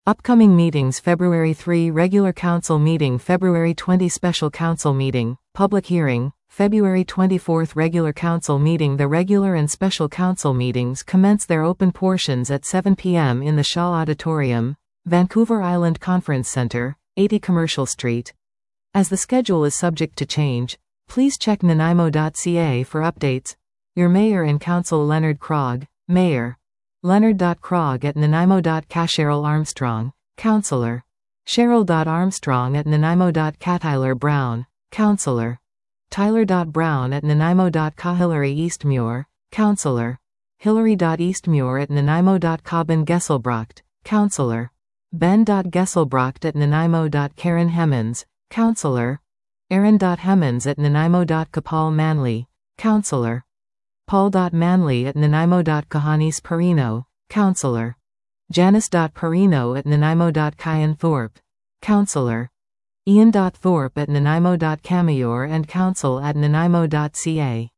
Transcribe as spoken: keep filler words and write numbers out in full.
Upcoming meetings: February third Regular Council Meeting, February twentieth Special Council Meeting, Public Hearing, February twenty-fourth Regular Council Meeting. The regular and special council meetings commence their open portions at seven p m in the Shaw Auditorium, Vancouver Island Conference Centre, eighty Commercial Street. As the schedule is subject to change, please check nanaimo dot c a for updates. Your Mayor and Council Leonard Krog, Mayor. Leonard dot Krog at nanaimo dot c a. Cheryl Armstrong, Councillor. Cheryl dot Armstrong at nanaimo dot c a. Tyler Brown, Councillor. Tyler dot Brown at nanaimo dot c a. Hillary Eastmuir, Councillor. Hillary dot Eastmuir at nanaimo dot c a. Ben Gesselbrocht, Councillor. Ben dot Gesselbrocht at nanaimo dot Karen Hemmons, Councillor. Aaron dot Hemmons at nanaimo dot c a. Paul Manley, Councillor. Paul dot Manley at nanaimo dot Kahanis Perino, Councillor. Janice dot Perino at nanaimo dot Kyan Thorpe, Councillor. Ian dot Thorpe at nanaimo dot Camayor and Council at nanaimo dot c a.